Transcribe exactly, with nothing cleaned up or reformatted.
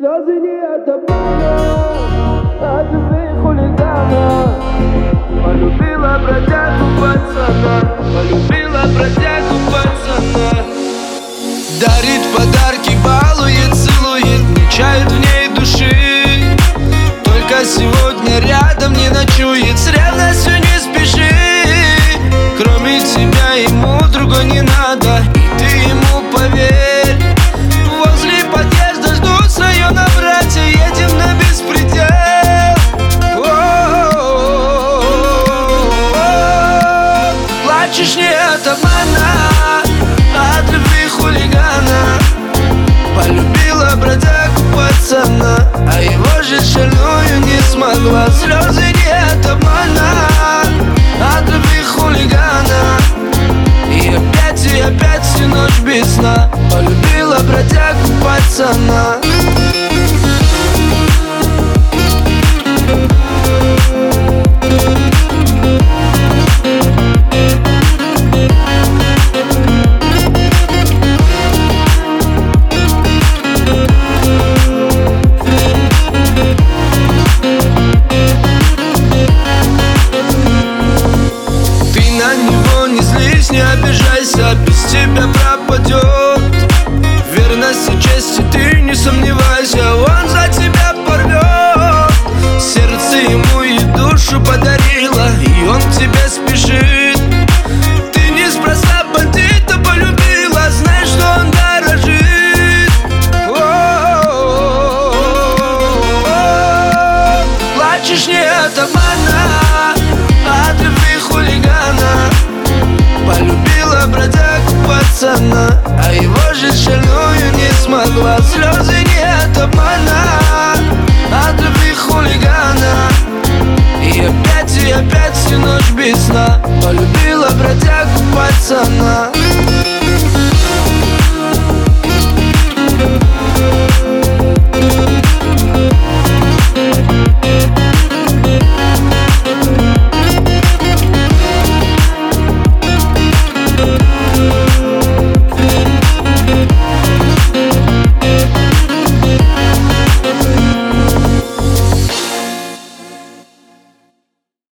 Слезы не от обмана, от любви хулигана. Полюбила бродягу пацана, полюбила бродягу пацана. Дарит подарки, балует, целует, не чает в ней души. Только сегодня рядом не ночует, с ревностью не спеши. Кроме тебя ему другой не надо, и ты ему поверь. Возле подъезда ждут свое на братья, едем на беспредел. Плачешь не от обмана, от любви хулигана. Полюбила бродягу пацана, а его же шальную не смогла. Слезы не от обмана, от любви хулигана. И опять, и опять всю ночь без сна полюбила бродягу пацана. Не обижайся, без тебя пропадет. Верности, чести ты не сомневайся, он за тебя порвет. Сердце ему и душу подарила, и он к тебе спешит. Ты неспроста бандита полюбила, знай, что он дорожит. О-о-о-о-о. Плачешь не от обмана, от любви хулигана. Полюбила бродягу пацана, а его же шальную не смогла. Слезы